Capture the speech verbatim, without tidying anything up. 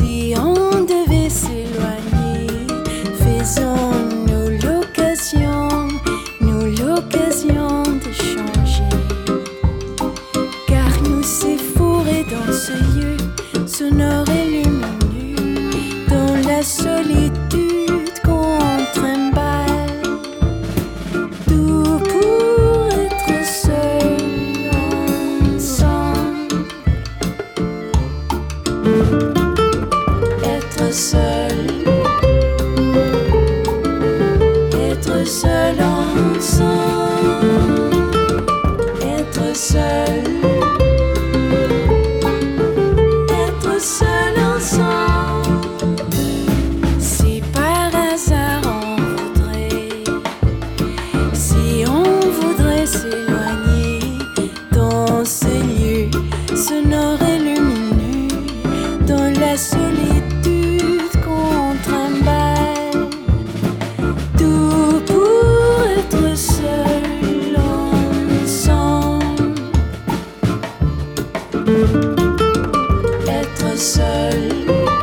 Si on devait s'éloigner, faisons-nous l'occasion, nous l'occasion de changer. Car nous s'est fourré dans ce lieu sonore et lumineux, dans la solitude qu'on trimballe. Tout pour être seul ensemble. Être seul, être seul ensemble, être seul, être seul ensemble. Si par hasard on voudrait, si on voudrait s'éloigner dans ce lieu sonore et lumineux, dans la solitude qu'on trimballe, tout pour être seul ensemble. Être seul,